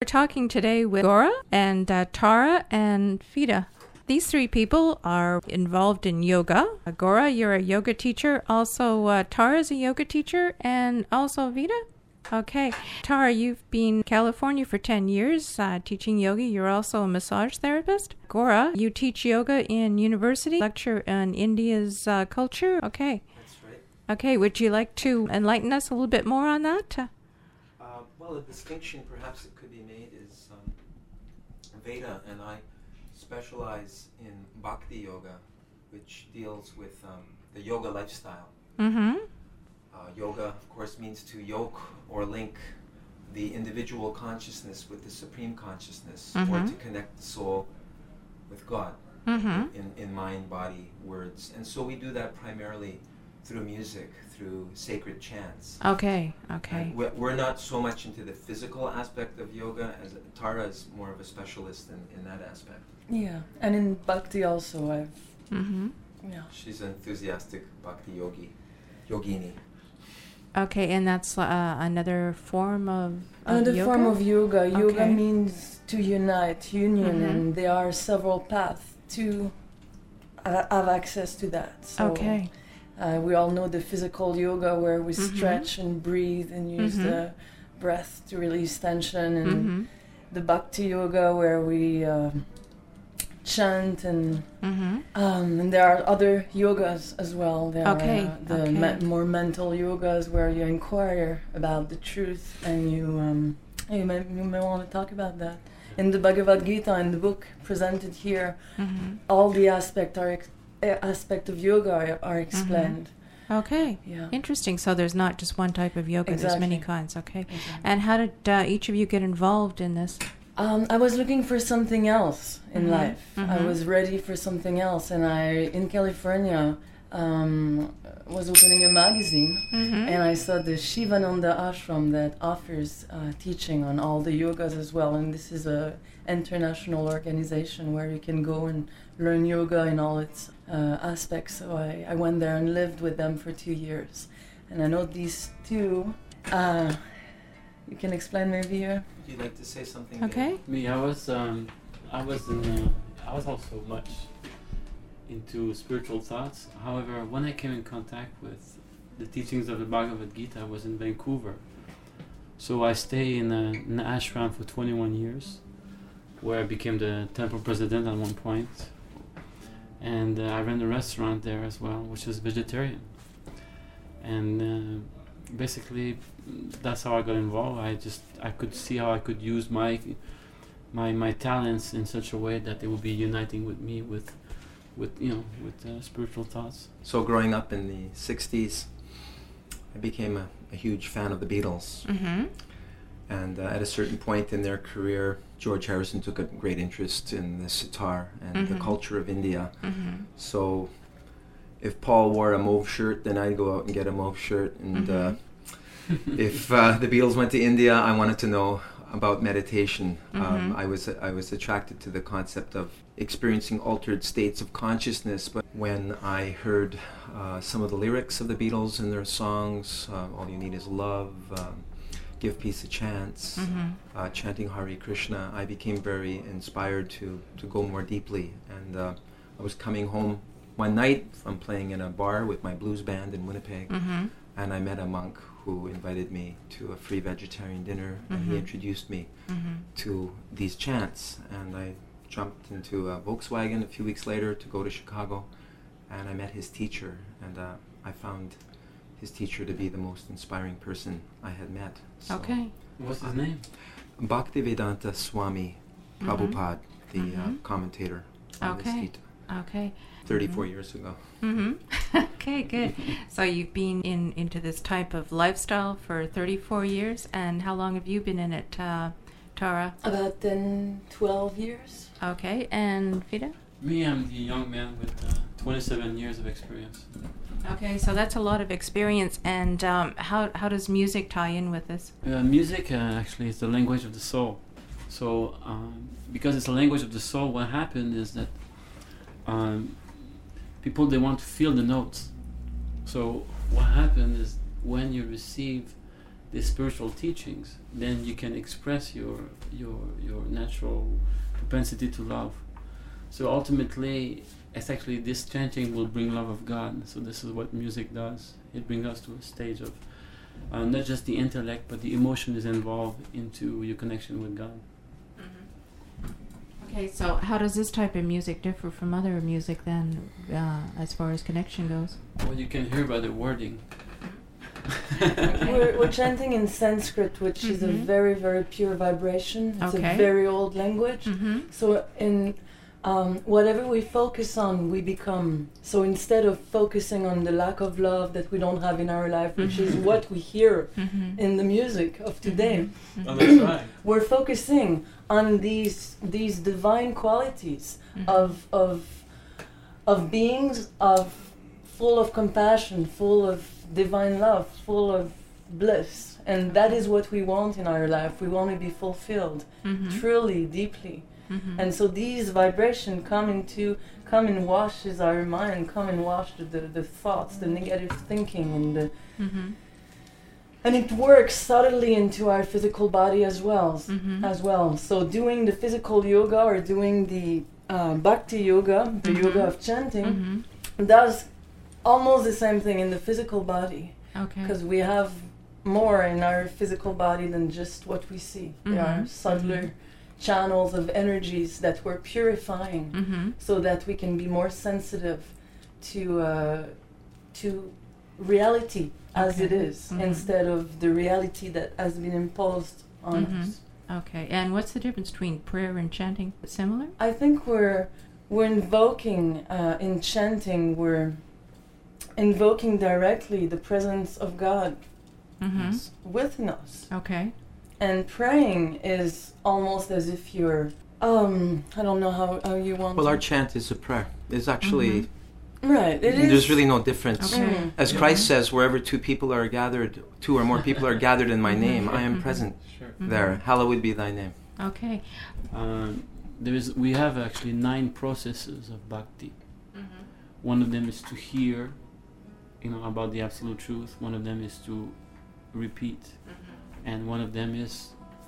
talking today with Gora and Tara and Vida. These three people are involved in yoga. Gora, you're a yoga teacher. Also, Tara's a yoga teacher. And also Vida? Okay. Tara, you've been in California for 10 years teaching yoga. You're also a massage therapist. Gora, you teach yoga in university, lecture on India's culture. Okay. That's right. Okay, would you like to enlighten us a little bit more on that? Well, a distinction perhaps that could be made is Veda and I specialize in Bhakti Yoga, which deals with the yoga lifestyle. Mm-hmm. Yoga, of course, means to yoke or link the individual consciousness with the supreme consciousness, or to connect the soul with God in mind, body, words. And so we do that primarily through music, through sacred chants. Okay. And we're not so much into the physical aspect of yoga, as Tara is more of a specialist in that aspect. Yeah, and in Bhakti also She's an enthusiastic Bhakti yogini. Okay, and that's another form of another yoga? form of yoga. Yoga Okay. means to unite, union, and there are several paths to have access to that. So, Okay. We all know the physical yoga where we stretch and breathe and use the breath to release tension, and the Bhakti yoga where we chant and there are other yogas as well. There Okay, are the more mental yogas where you inquire about the truth, and you may want to talk about that. In the Bhagavad Gita, in the book presented here, all the aspect of yoga are explained. Okay. Yeah. Interesting. So there's not just one type of yoga. There's many Exactly. kinds. Okay. Exactly. And how did each of you get involved in this? I was looking for something else in life. I was ready for something else, and in California, was opening a magazine, and I saw the Shivananda Ashram that offers teaching on all the yogas as well, and this is a international organization where you can go and learn yoga in all its aspects. So I went there and lived with them for 2 years, and I know these two. You can explain maybe. Would you like to say something? Okay. Me, I was also much into spiritual thoughts. However, when I came in contact with the teachings of the Bhagavad Gita, I was in Vancouver. So I stayed in an ashram for 21 years, where I became the temple president at one point. And I ran a restaurant there as well, which is vegetarian. And basically, that's how I got involved. I could see how I could use my talents in such a way that they would be uniting with me with spiritual thoughts. So growing up in the 60s, I became a huge fan of the Beatles. And at a certain point in their career, George Harrison took a great interest in the sitar and the culture of India. So if Paul wore a mauve shirt, then I'd go out and get a mauve shirt. And if the Beatles went to India, I wanted to know about meditation. I was attracted to the concept of experiencing altered states of consciousness. But when I heard some of the lyrics of the Beatles in their songs, All You Need Is Love, Give Peace a Chance, chanting Hare Krishna, I became very inspired to go more deeply. And I was coming home one night from playing in a bar with my blues band in Winnipeg, and I met a monk who invited me to a free vegetarian dinner, and he introduced me to these chants. And I jumped into a Volkswagen a few weeks later to go to Chicago, and I met his teacher, and I found his teacher to be the most inspiring person I had met. So Okay. What's his name? Bhaktivedanta Swami Prabhupada, the commentator on this Okay. Gita, Okay. 34 years ago. Okay, good. So you've been into this type of lifestyle for 34 years, and how long have you been in it, Tara? About 10, 12 years. Okay, and Vida? Me, I'm the young man with 27 years of experience. Okay, so that's a lot of experience, and how does music tie in with this? Music actually is the language of the soul. So because it's the language of the soul, what happened is that people, they want to feel the notes. So what happened is when you receive the spiritual teachings, then you can express your natural propensity to love. So ultimately, it's actually this chanting will bring love of God. So this is what music does. It brings us to a stage of not just the intellect, but the emotion is involved into your connection with God. Okay, so how does this type of music differ from other music then, as far as connection goes? Well, you can hear by the wording. We're chanting in Sanskrit, which is a very, very pure vibration. It's a very old language. So in whatever we focus on, we become. So instead of focusing on the lack of love that we don't have in our life, which is what we hear in the music of today, Oh, that's right. we're focusing on these divine qualities of beings full of compassion, full of divine love, full of bliss, and that is what we want in our life. We want to be fulfilled, truly, deeply. And so these vibrations come and washes our mind, come and wash the thoughts, the negative thinking, and and it works subtly into our physical body as well. So doing the physical yoga or doing the bhakti yoga, the yoga of chanting, does almost the same thing in the physical body. Okay. Because we have more in our physical body than just what we see. There are subtler channels of energies that we're purifying so that we can be more sensitive to reality as it is, instead of the reality that has been imposed on us. Okay, and what's the difference between prayer and chanting? Similar? I think we're invoking, in chanting, we're invoking directly the presence of God within us. Okay. And praying is almost as if you're, I don't know how you want Well, to. our chant is a prayer. It's actually, Right, it is. there's really no difference. Okay. As Christ says, wherever two or more people are gathered in my name, I am present there. Hallowed be thy name. Okay. We have actually 9 processes of bhakti. One of them is to hear, about the absolute truth. One of them is to repeat, and one of them is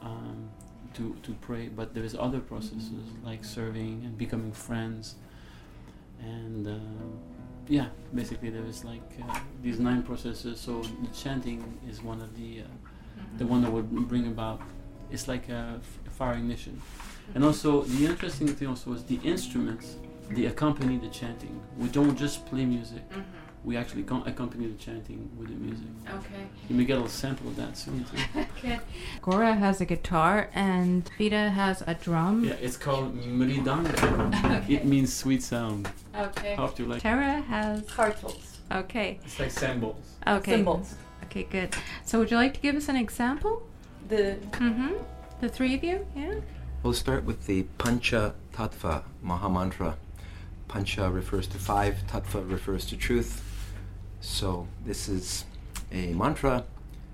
to pray. But there is other processes like serving and becoming friends, and basically there is like these 9 processes. So the chanting is one of the one that would bring about. It's like a fire ignition, and also the interesting thing also is the instruments. They accompany the chanting. We don't just play music. We actually accompany the chanting with the music. Okay. You may get a little sample of that soon too. Okay. Gora has a guitar and Vida has a drum. Yeah, it's called mridanga. It means sweet sound. Okay. How do you like? Tara has. Cartels. Okay. It's like cymbals. Okay. Symbols. Okay, good. So would you like to give us an example? The The 3 of you? Yeah. We'll start with the Pancha Tattva Mahamantra. Pancha refers to 5, Tattva refers to truth. So this is a mantra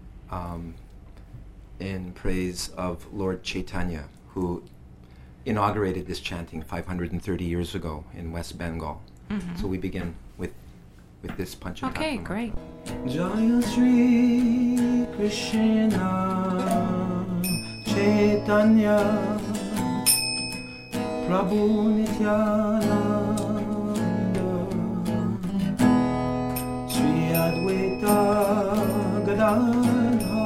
in praise of Lord Chaitanya, who inaugurated this chanting 530 years ago in West Bengal. So we begin with this Pancha Tattva Okay, mantra. great. Jaya Shri Krishna Chaitanya Prabhu Nityananda Sri Advaita Gadadhar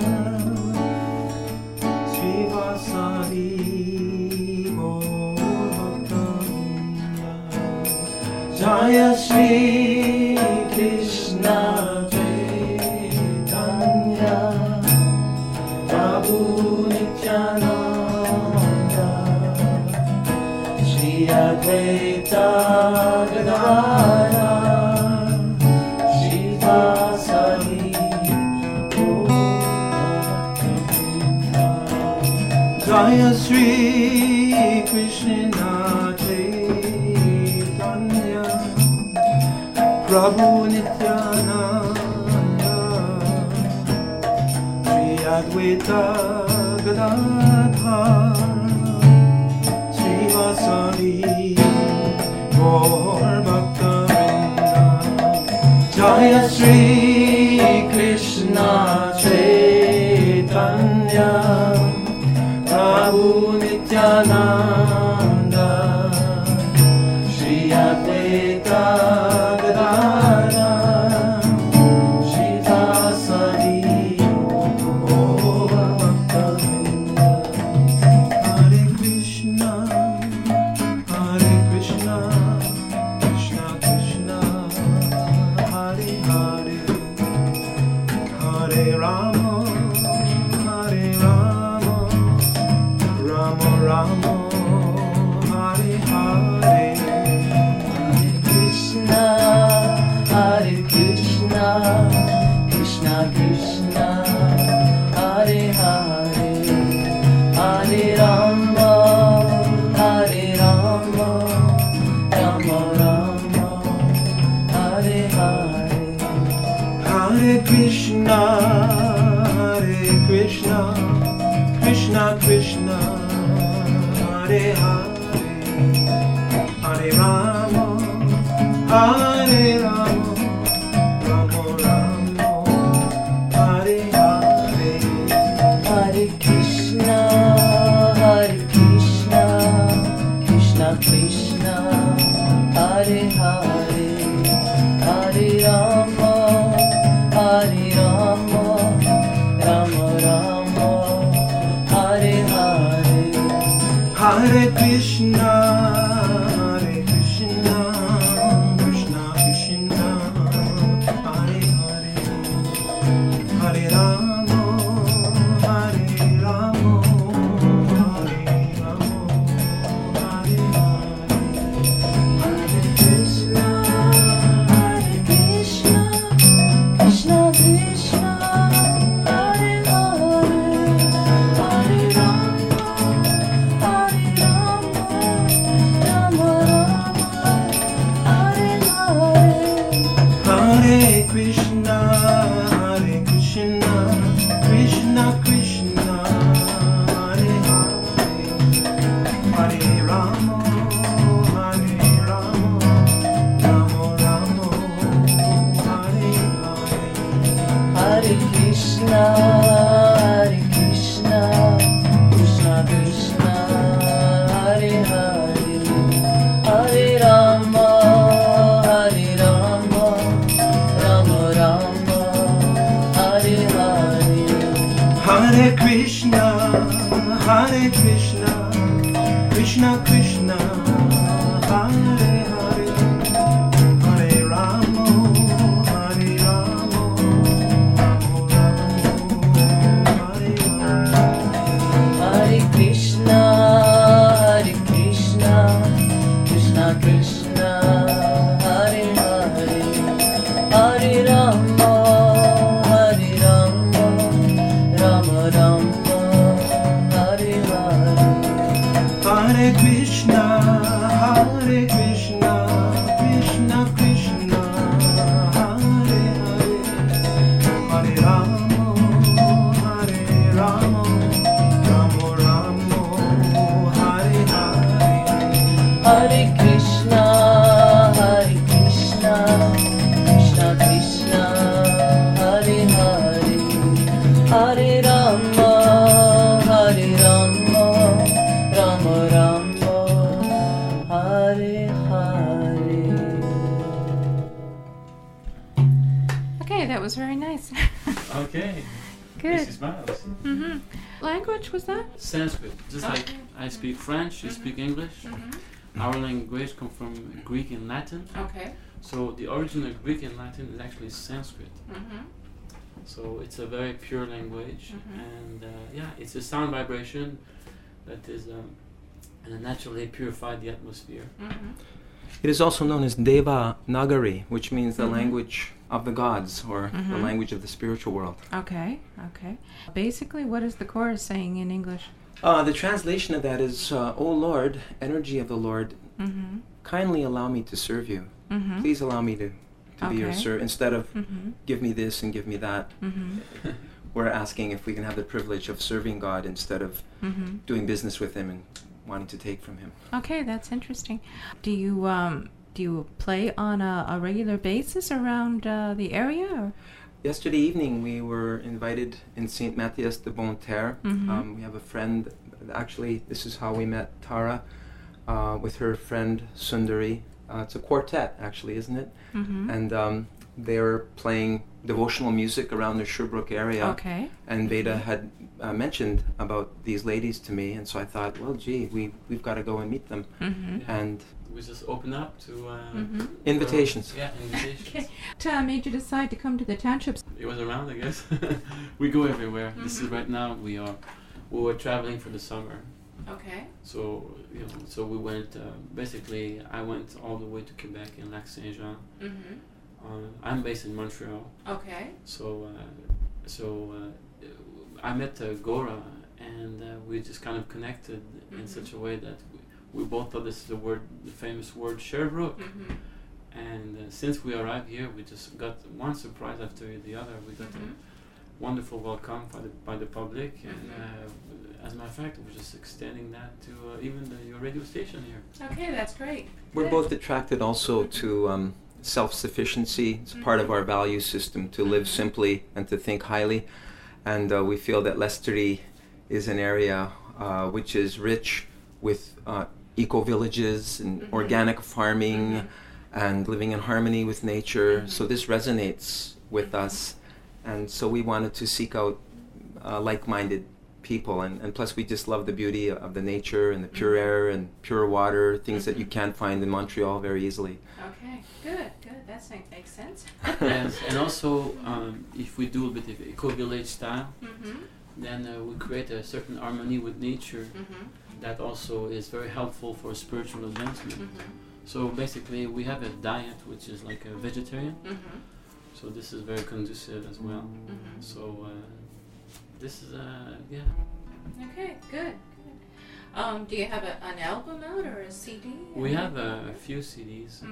Sri Vasari Gaur-Bhakta-vrinda. Jaya Shri Krishna Chaitanya Prabhu Nityananda Sri Advaita Gadadhar Sri Vasari Gaur-Bhakta-vrinda. Jaya Shri Krishna Chaitanya Prabhu Nityananda Sri Advaita Gadadhar Sri Vasari Gaur-Bhakta-vrinda. Jaya Shri Krishna Chaitanya Nityananda Shri Advaita Gadadhara Shri Dasari Bhaktavinda Hare Krishna Krishna Krishna Hare Hare Hare Rama Rama Rama Hare Hare Krishna Krishna Krishna Hare Hare Hare Rama Rama Rama Hare Hare Hare Krishna Krishna Krishna Hare Hare Hare Rama Rama Rama Hare Hare Hare Krishna Krishna Hare Hare Hare Rama Rama Rama Hare Hare Hare Krishna Krishna Krishna Hare Hare Hare Rama Hare Rama Hare Krishna Krishna Krishna Hare Hare Hare Rama Rama Hare Hare Hare Krishna Krishna Krishna Hare Hare Hare Rama Rama Hare Hare Hare Krishna Krishna Krishna Hare Hare Hare Rama Rama Hare Hare Hare Krishna Krishna Krishna Hare Hare Hare Rama Hare Hare Hare Krishna Krishna Krishna Hare Hare Hare Rama Rama Hare Hare Hare Krishna Krishna Krishna Hare Hare Hare Rama Rama Hare Hare Hare Krishna Krishna Krishna Hare Hare Hare Rama Rama Hare Hare. Okay, that was very nice. Okay. Good. Mrs. Miles. Mm-hmm. Language was that? Sanskrit. Just like I speak French, you speak English. Our language come from Greek and Latin. Okay. So the origin of Greek and Latin is actually Sanskrit. Mm-hmm. So it's a very pure language, and it's a sound vibration that is naturally purified the atmosphere. It is also known as Deva Nagari, which means the language of the gods, or the language of the spiritual world. Okay. Basically, what is the chorus saying in English? The translation of that is, O Lord, energy of the Lord, kindly allow me to serve you. Please allow me to be your servant. Instead of give me this and give me that, we're asking if we can have the privilege of serving God instead of doing business with Him and wanting to take from Him. Okay, that's interesting. Do you play on a regular basis around the area? Or? Yesterday evening, we were invited in St. Matthias de Bonterre. We have a friend Actually, this is how we met Tara with her friend Sundari. It's a quartet, actually, isn't it? Mm-hmm. And they're playing devotional music around the Sherbrooke area. Okay. And Veda had mentioned about these ladies to me, and so I thought, well, gee, we've got to go and meet them. Mm-hmm. And We just open up to invitations. Yeah, invitations. Okay. What made you decide to come to the townships? It was around, I guess. We go everywhere. This is right now. We were traveling for the summer. Okay. So so we went. Basically, I went all the way to Quebec in Lac Saint Jean. Mm-hmm. I'm based in Montreal. Okay. So I met Gora, and we just kind of connected in such a way that we both thought this is the famous word Sherbrooke. Mm-hmm. And since we arrived here, we just got one surprise after the other. We got a wonderful welcome by the public, and as a matter of fact, we're just extending that to even your radio station here. Okay, that's great. We're both attracted also to self-sufficiency. It's part of our value system to live simply and to think highly. And we feel that Lestery is an area which is rich with eco-villages and organic farming and living in harmony with nature. So this resonates with us. And so we wanted to seek out like-minded people. And plus we just love the beauty of the nature and the pure air and pure water, things that you can't find in Montreal very easily. Okay, good. That makes sense. Yes, and also if we do a bit of eco-village style, then we create a certain harmony with nature that also is very helpful for spiritual advancement. So basically we have a diet which is like a vegetarian, so this is very conducive as well. So this is Okay, good. Do you have an album out or a CD? We have a few CDs.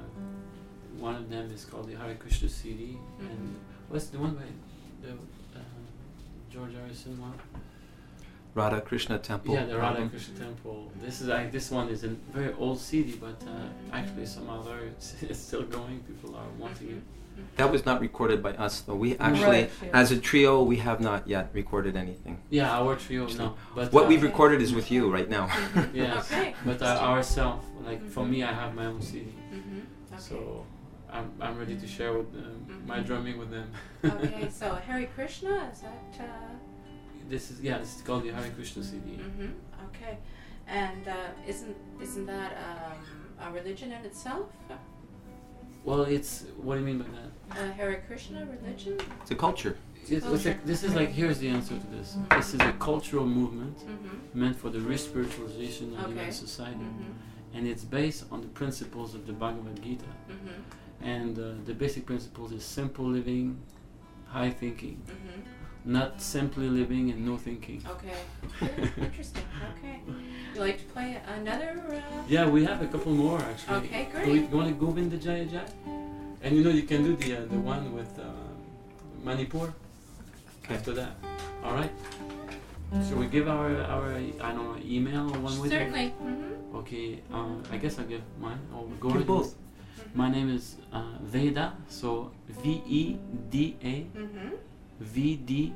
One of them is called the Hare Krishna CD, and what's the one by the George Harrison one? Radha Krishna Temple. Yeah, the Radha Krishna Temple. This one is a very old CD, but actually somehow it's still going. People are wanting it. That was not recorded by us, though. We actually, as a trio, we have not yet recorded anything. Yeah, our trio, no. But what we've recorded is with you right now. Yes, Okay. but ourselves, like for me, I have my own CD, Okay. so I'm ready to share with my drumming with them. Okay, so Hare Krishna, is that... This is called the Hare Krishna CD. Okay, and isn't that a religion in itself? Well, what do you mean by that? Hare Krishna religion? It's a culture. This is like, here's the answer to this. This is a cultural movement meant for the re-spiritualization of human society. And it's based on the principles of the Bhagavad Gita. And the basic principles is simple living, high thinking. Not simply living and no thinking. Okay, interesting. Okay, would you like to play another? Yeah, we have a couple more actually. Okay, great. You want to go in the Jaya Jaya? And you can do the one with Manipur after that. All right. Should we give our I don't know, email or one with Certainly. Okay. I guess I'll give mine. Or go Give with both. My name is Veda. So VEDA. VDSDG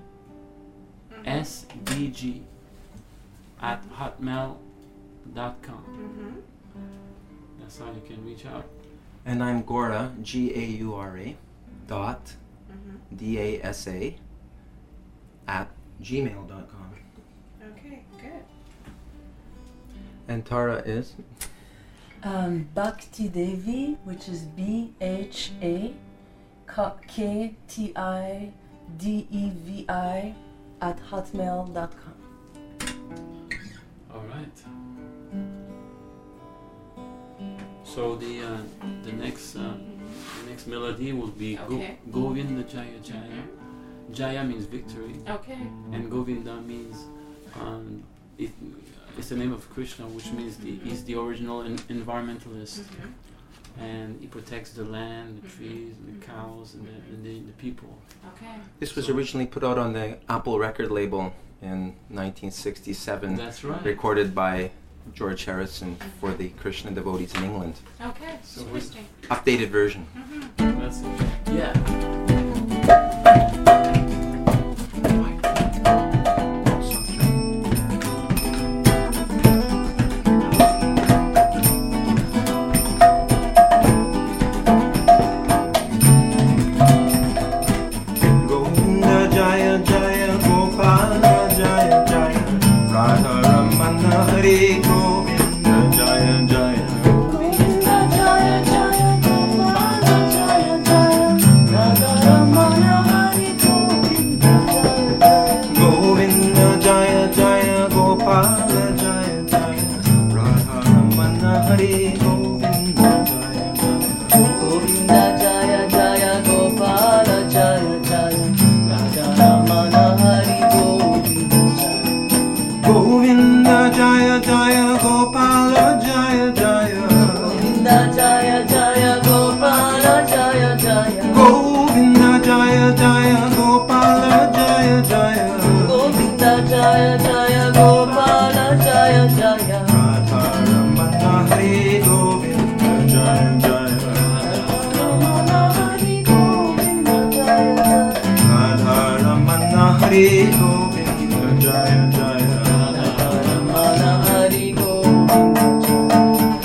at hotmail.com. That's how you can reach out. And I'm Gora, GAURA, DASA, at gmail.com. Okay, good. And Tara is? Bhakti Devi, which is BHAKTIDEVI at hotmail.com. All right. So the next melody will be Okay. Govinda Jaya Jaya. Jaya means victory, Okay. and Govinda means it's the name of Krishna, which means he's the original environmentalist. And he protects the land, the trees, the cows, and the people. Okay. This was originally put out on the Apple record label in 1967. That's right. Recorded by George Harrison for the Krishna devotees in England. Okay, So interesting. Updated version. That's it. Yeah. Radharamana Hari Govinda Jaya Jaya Govinda Jaya Jaya Gopala Jaya Jaya Radharamana Hari Govinda Jaya Jaya Govinda Jaya Jaya Gopala Jaya Jaya Radharamana Hari Govinda Jaya Jaya Govinda Jaya Jaya Gopala Jaya Jaya Radharamana Hari Govinda Jaya Govinda Jaya Jaya Gopala Jaya Jaya Govinda Jaya Jaya Gopala Jaya Jaya Govinda Jaya Jaya Gopala Jaya Jaya Govinda Jaya Jaya Gopala Jaya Jaya Radharamana Hari Govinda Jaya Jaya Radharamana Hari Govinda Jaya Jaya Radharamana Hari Govinda Jaya Jaya Radharamana Hari Govinda Jaya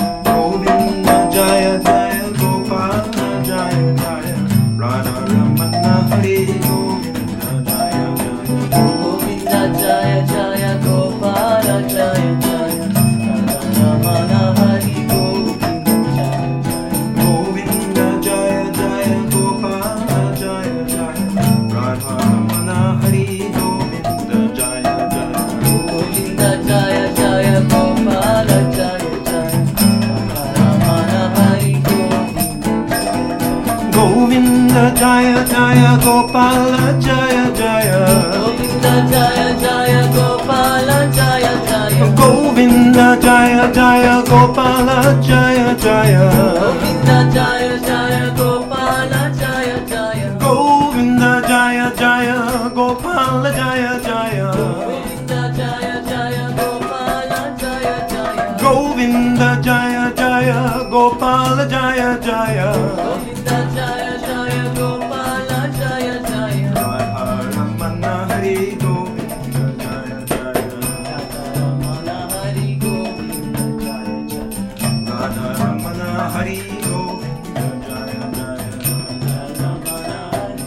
Govinda Jaya Jaya Gopala Jaya Jaya Radharamana Hari Govinda Jaya Jaya Govinda Jaya Jaya Gopala Jaya Jaya Radharamana Hari Govinda Jaya Jaya Govinda Jaya Jaya Gopala Jaya Jaya Radharamana Hari Govinda Jaya Jaya Govinda Jaya Jaya Gopala Jaya Jaya Radharamana Hari Govinda Jaya Govinda Jaya Jaya Gopala Jaya Jaya Govinda Jaya Jaya Gopala Jaya Jaya Govinda Jaya Jaya Gopala Jaya Jaya Govinda Jaya Jaya Gopala Jaya Jaya Govinda Jaya Jaya Gopala Jaya Jaya Govinda Jaya Jaya Gopala Jaya Jaya Govinda Jaya Jaya Gopala Jaya Jaya Govinda Jaya Jaya Gopala Jaya Jaya Radharamana Hari Govinda Jaya Jaya Radharamana Hari Govinda Jaya Jaya Radharamana Hari Govinda Jaya Jaya Radharamana Hari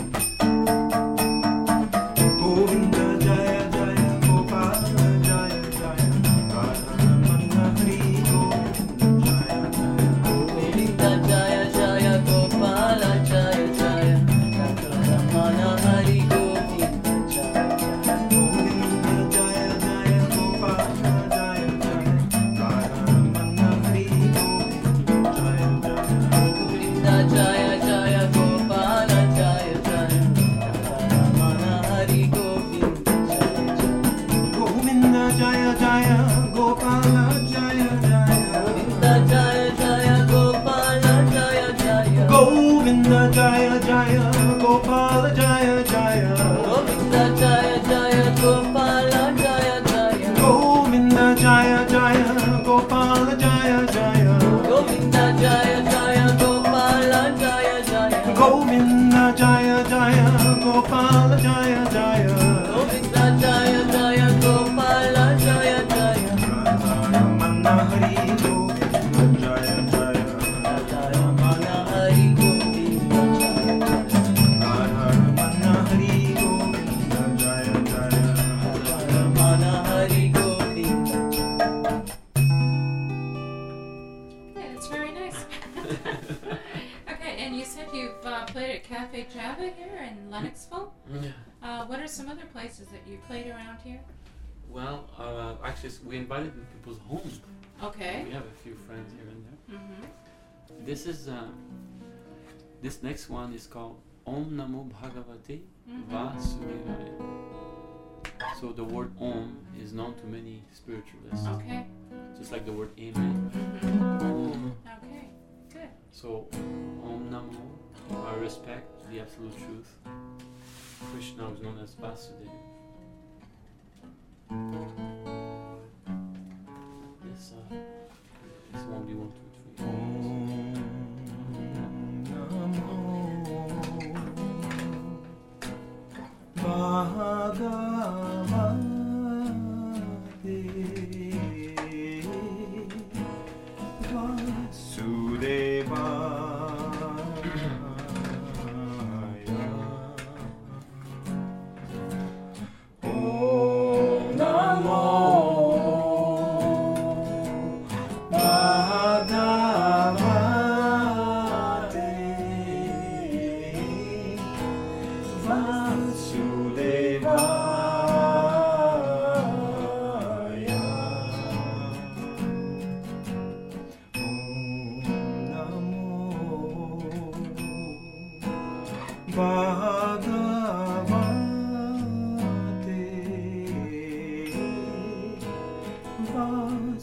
Govinda Jaya Jaya Gopala Jaya Jaya Radharamana Hari Govinda Jaya Jaya Govinda Jaya Jaya Gopala Jaya Jaya Radharamana Hari Govinda Jaya Jaya Govinda Jaya Jaya Gopala Jaya Jaya Radharamana Hari Govinda Jaya Jaya Govinda Jaya Jaya Gopala Jaya Jaya Radharamana Hari Govinda Jaya Jaya Govinda Jaya Jaya Gopala Jaya Jaya Govinda Jaya Jaya Gopala Jaya Jaya Govinda Jaya Jaya Gopala Jaya Jaya Govinda Jaya Jaya Gopala Jaya Jaya Govinda Jaya Jaya Gopala Jaya Jaya Govinda Jaya Jaya Gopala Jaya Jaya Govinda Jaya Jaya Gopala Jaya Jaya Govinda Jaya Jaya Gopala Jaya Jaya Radharamana Hari Govinda Jaya Jaya Radharamana Hari Govinda Jaya Jaya Radharamana Hari Govinda Jaya Jaya Radharamana Hari Govinda Jaya Yeah, that's very nice. Okay, and you said you've played at Cafe Java here in Lennoxville. Yeah. What are some other places that you played around here? Well, actually, we invited in people's homes. Okay. We have a few friends here and there. Mm-hmm. This is this next one is called Om Namo Bhagavate Vasudevaya. So the word Om is known to many spiritualists, Okay. just like the word Amen. Mm-hmm. Okay. Good. So Om Namo, I respect the absolute truth. Krishna is known as Vasudeva. This won't be 1, 2, 3.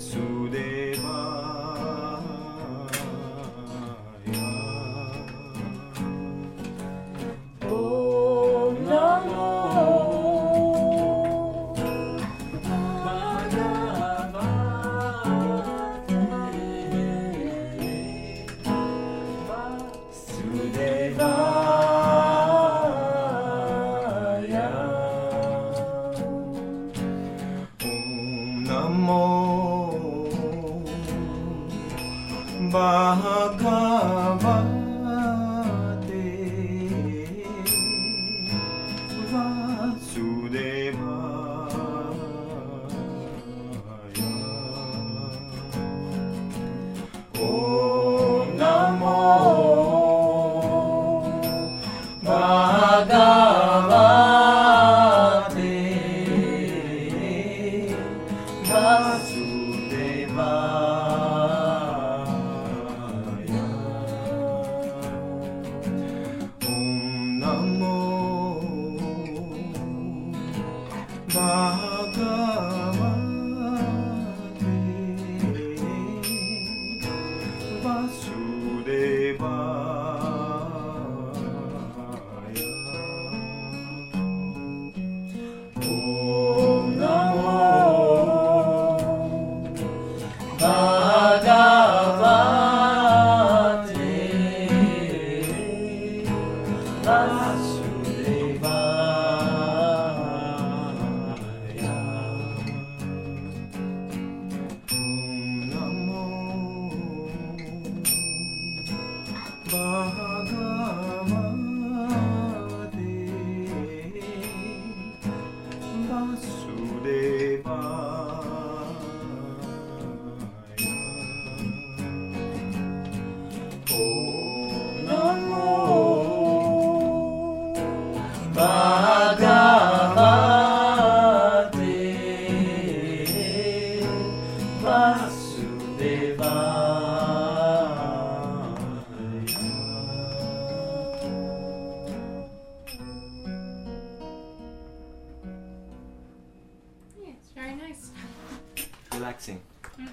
Relaxing.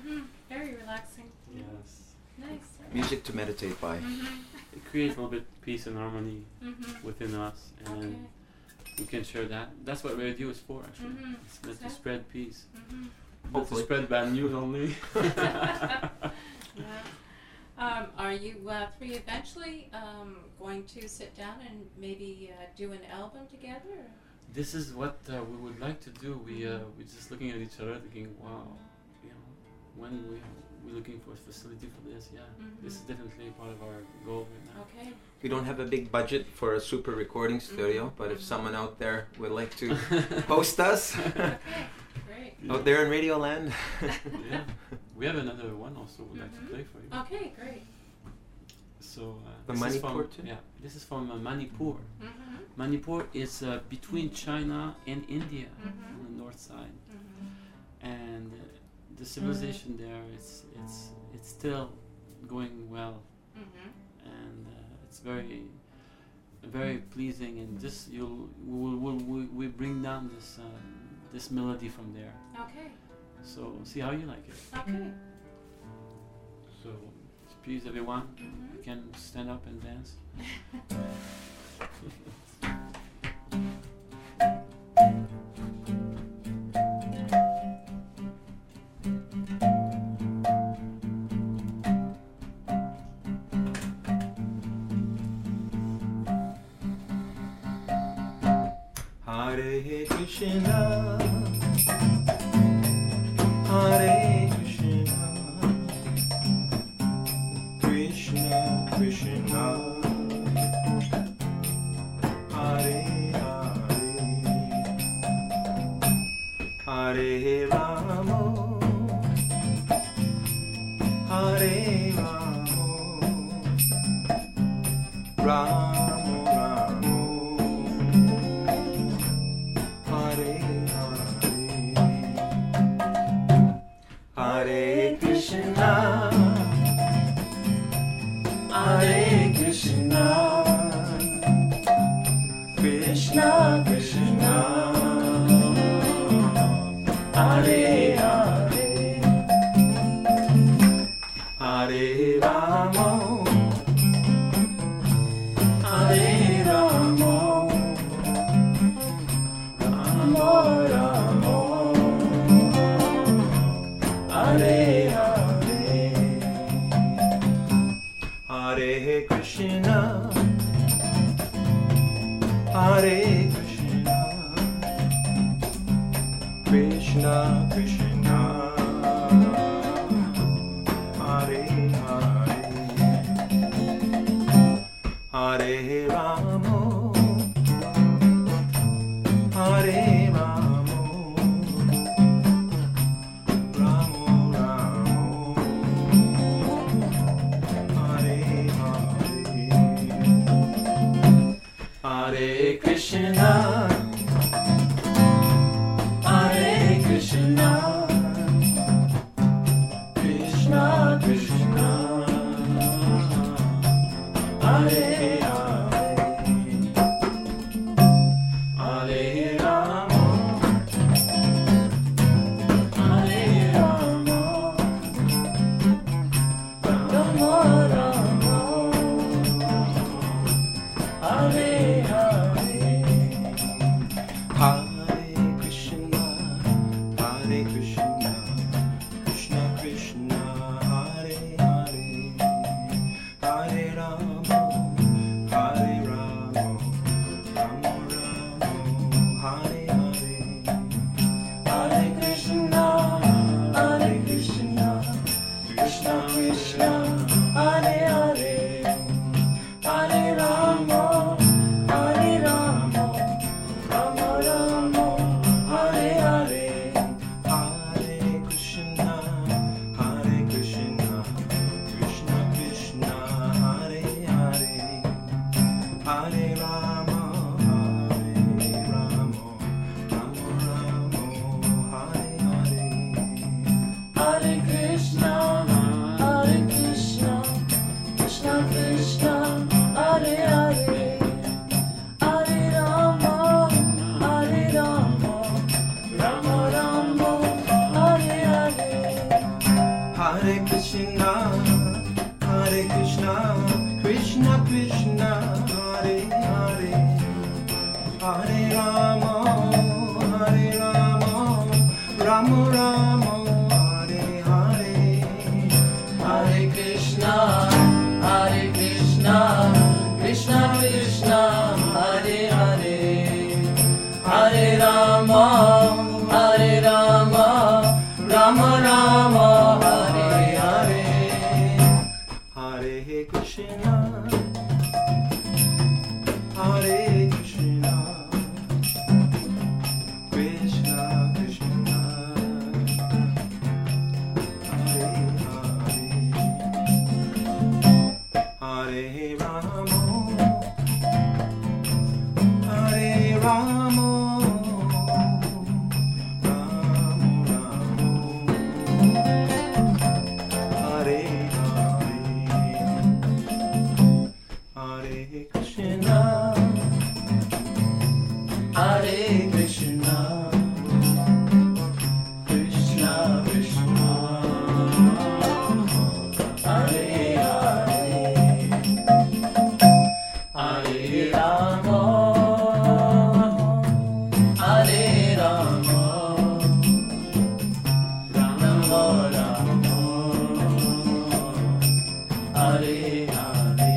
Very relaxing. Yes. Nice. Music to meditate by. It creates a little bit peace and harmony within us, and then we can share that. That's what radio is for, actually. It's meant to spread peace. Not to spread bad news only. Are you three eventually going to sit down and maybe do an album together? This is what we would like to do. We're just looking at each other, thinking, "Wow, you know, when we're looking for a facility for this. Yeah, this is definitely part of our goal right now." Okay. We don't have a big budget for a super recording studio, but if someone out there would like to host us Okay. Great. out there in Radio Land, Yeah, we have another one also we'd like to play for you. Okay. Great. So The this is Manipur from, too? yeah, this is from Manipur. Manipur is between China and India on the north side, and the civilization there it's still going well, and it's very pleasing. And just we bring down this melody from there. Okay. So see how you like it. Okay. So please, everyone, you can stand up and dance. Hare Krishna, Hare Krishna, Krishna Krishna, Hare Hare, Hare Rama, Hare Rama, Rama Hare Krishna, Hare Krishna, Krishna Krishna, Hare Hare, Ramo, Hare Ramo, Ramo Ramo, Hare Hare, Hare Krishna, Hare Krishna, Krishna Krishna, Hare Hare, Hare Ramo, Hare Ramo, Ramo Ramo, Hare Hare, Hare Krishna, Hare Krishna, Krishna Krishna, Hare Hare, Hare Ramo, Hare Ramo, Ramo Ramo, Hare Hare, Hare Krishna, Hare Krishna, Krishna Krishna, Hare Hare, Hare Ramo, Hare Ramo, Ramo Ramo, Hare Hare, Hare Krishna, Hare Krishna, Krishna Krishna, Hare Hare, Hare Ramo, Hare Ramo, Ramo Ramo, Hare Hare, Hare Krishna, Hare Krishna, Krishna Krishna, Hare Hare, Hare Rama, Hare Ramo, Ramo Ramo, Hare Hare, Hare Krishna, Hare Krishna, Krishna Krishna, Hare Hare, Hare Rama, Hare Rama, Rama Rama, Hare Hare, Hare Krishna, Hare Krishna, Krishna Krishna, Hare Hare, Hare Rama, Hare Rama, Rama Rama, Hare Hare, Hare Krishna, Hare Krishna, Krishna Krishna, Hare Hare, Hare Rama, Hare Rama, Rama Rama, Hare Hare, Hare Krishna, Hare Krishna, Krishna Krishna, Hare Hare, Hare Ramo, Hare Ramo, Ramo Ramo, Hare Hare, Hare Krishna, Hare Krishna, Krishna Krishna, Hare Hare, Hare Ramo, Hare Ramo, Ramo Ramo, Hare Hare.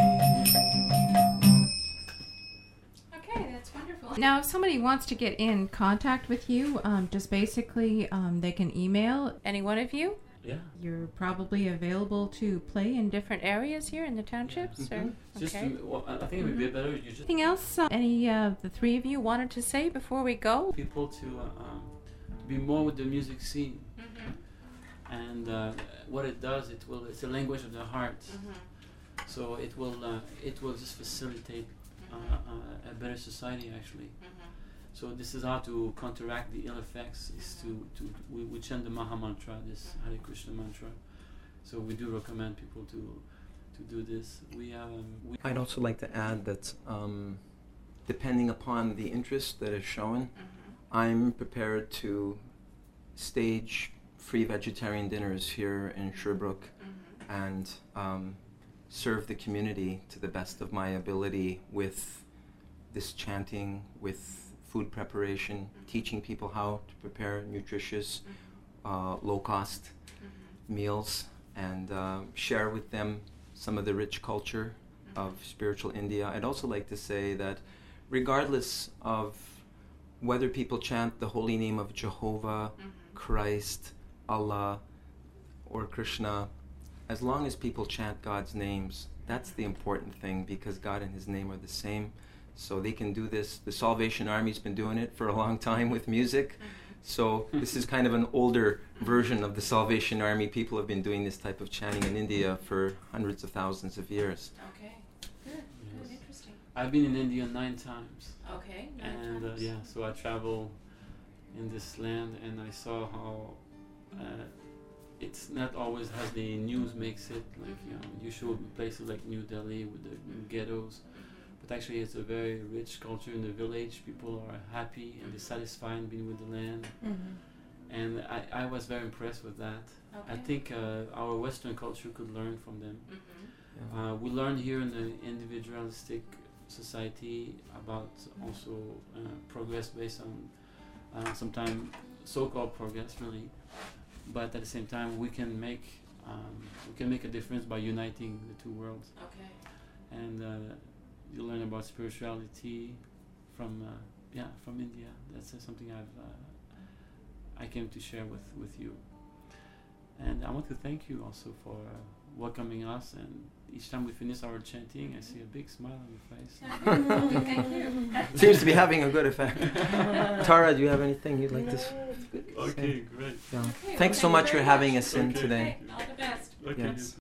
Okay, that's wonderful. Now, if somebody wants to get in contact with you, just basically they can email any one of you. Yeah. You're probably available to play in different areas here in the townships. Or, Just okay. well, I think it would be better if you just Anything else any of the three of you wanted to say before we go? people to be more with the music scene. And what it does, it's a language of the heart. So it will just facilitate a better society actually. So this is how to counteract the ill effects. Is we chant the Maha Mantra, this Hare Krishna mantra. So we do recommend people to do this. I'd also like to add that depending upon the interest that is shown, I'm prepared to stage free vegetarian dinners here in Sherbrooke, and serve the community to the best of my ability with this chanting, with food preparation, teaching people how to prepare nutritious, low-cost meals, and share with them some of the rich culture of spiritual India. I'd also like to say that regardless of whether people chant the holy name of Jehovah, Christ, Allah, or Krishna, as long as people chant God's names, that's the important thing, because God and His name are the same. So they can do this. The Salvation Army's been doing it for a long time with music. So this is kind of an older version of the Salvation Army. People have been doing this type of chanting in India for hundreds of thousands of years. Okay. Good. Good. Interesting. I've been in India 9 times. Okay. And so I travel in this land, and I saw how it's not always as the news makes it. Like, you show places like New Delhi with the ghettos, but actually it's a very rich culture in the village. People are happy and they're satisfied being with the land. And I was very impressed with that. Okay. I think our Western culture could learn from them. We learn here in the individualistic society about also progress based on sometimes so-called progress, really. But at the same time, we can make a difference by uniting the two worlds. Okay. And you learn about spirituality from India. That's something I came to share with you. And I want to thank you also for welcoming us. And each time we finish our chanting, I see a big smile on your face. Thank you. Seems to be having a good effect. Tara, do you have anything you'd like to say? Okay, great. Yeah. Okay, Thanks so well, much thank for you having very us in Okay. today. Okay, all the best. Okay. Yes.